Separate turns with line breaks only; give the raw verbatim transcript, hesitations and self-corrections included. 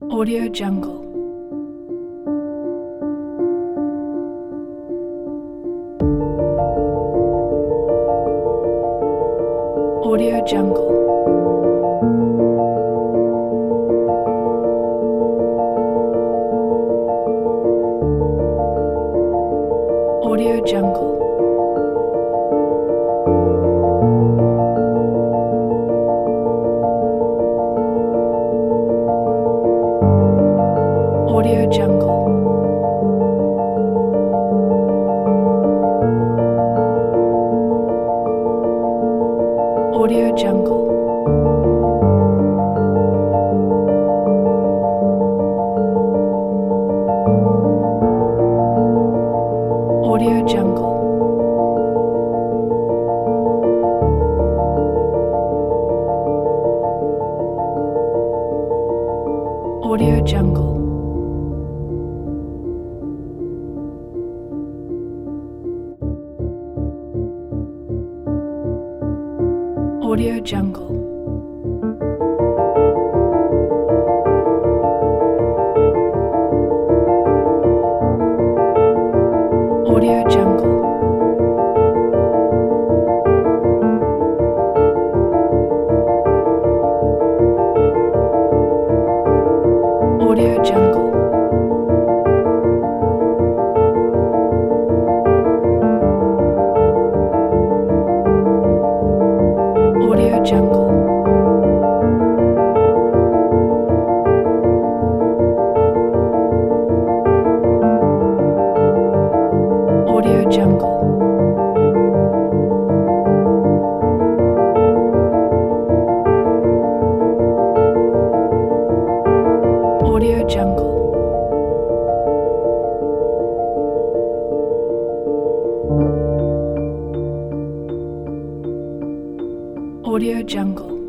Audio Jungle. Audio Jungle. Audio Jungle. Audio Jungle. Audio Jungle. Audio Jungle. Audio Jungle. Audio Jungle. Audio Jungle. Audio Jungle. Audio Jungle. Audio Jungle. Audio Jungle. Audio Jungle.